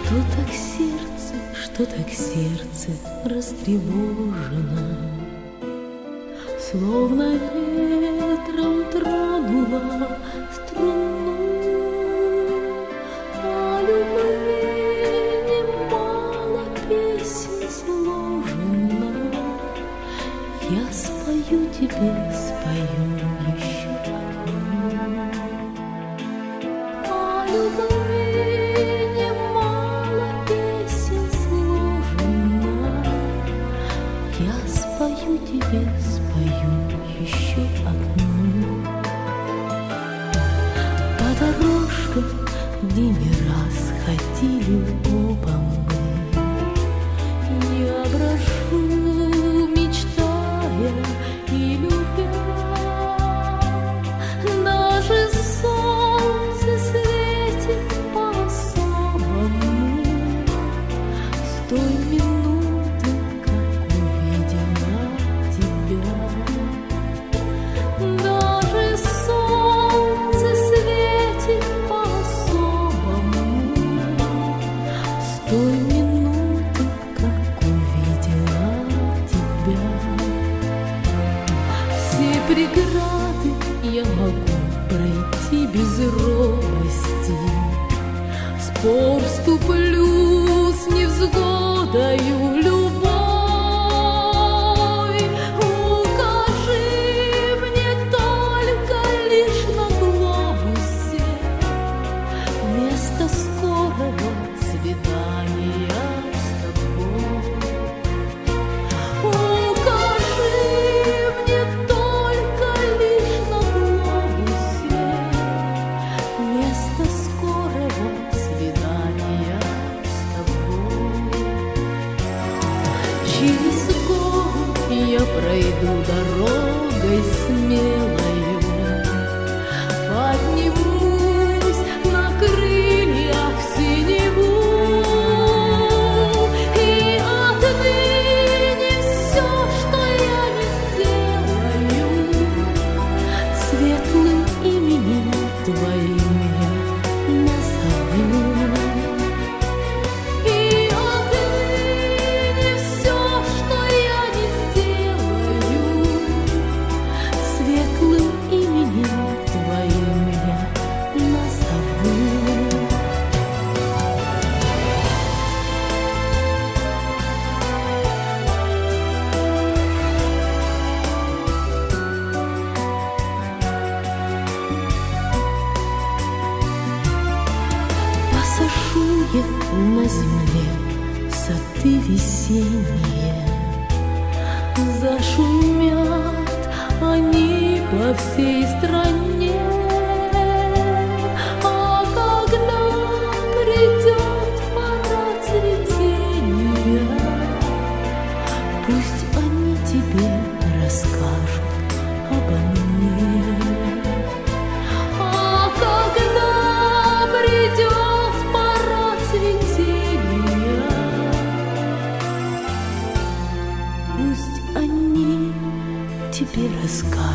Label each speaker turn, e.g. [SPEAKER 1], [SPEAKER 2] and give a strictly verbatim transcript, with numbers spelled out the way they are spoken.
[SPEAKER 1] Что так сердце, что так сердце растревожено, словно ветром тронула струну, о любви немало песен сложено. Я спою тебе, спою еще одну. О любви немало песен сложено. Я спою тебе, спою еще одну. По дорожкам, где не раз ходили оба мы, я брошу, мечтая и любя. Даже солнце светит по-особому с той минуты, как увидела тебя. Даже солнце светит по-особому с той минуты, как увидела тебя. Все преграды я могу пройти без робости, спор вступлю с невзгодою любой. Укажи мне только лишь на глобусе место скорого свидания с тобой. Укажи мне только лишь на глобусе место скорого свидания с тобой. Через горы я пройду дорогой смелою, поднимусь на крыльях в синеву, и отныне все, что я не сделаю, светлым именем твоим я назову. И отныне все, что я не сделаю, светлым именем твоим я назову. Посажу я на земле сады весенние, зашумят они по всей стране. А когда придет пора цветения, пусть они тебе расскажут обо мне. А когда придет пора цветения, пусть они тебе расскажут